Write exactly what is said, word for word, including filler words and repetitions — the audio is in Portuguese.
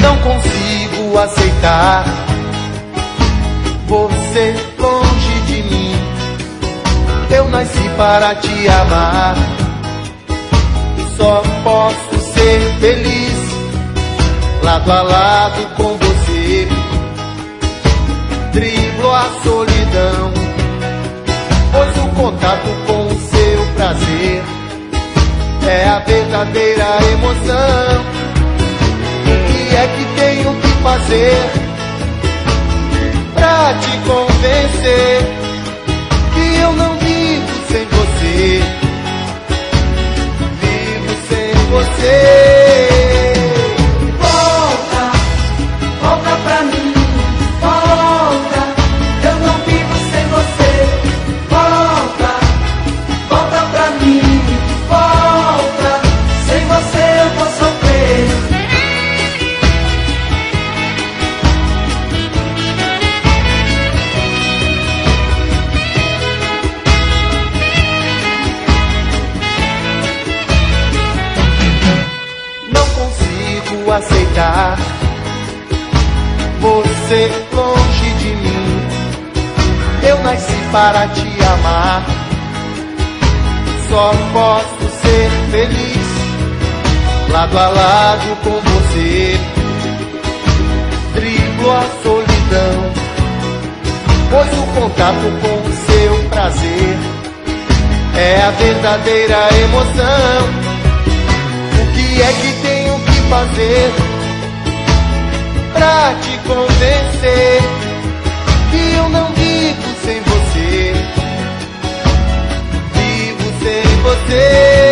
Não consigo aceitar você longe de mim. Eu nasci para te amar. Só posso ser feliz lado a lado com você. Driblo a solidão, pois o contato com o seu prazer é a verdadeira emoção. O que é que tenho que fazer pra te convencer que eu não vivo sem você? Vivo sem você. Volta, volta pra mim, volta, eu não vivo sem você. Volta, volta pra mim, volta, sem você eu vou sofrer. Aceitar você longe de mim. Eu nasci para te amar. Só posso ser feliz lado a lado com você. Driblo a solidão, pois o contato com o seu prazer é a verdadeira emoção. O que é que tenho que fazer pra te convencer que eu não vivo sem você? Vivo sem você.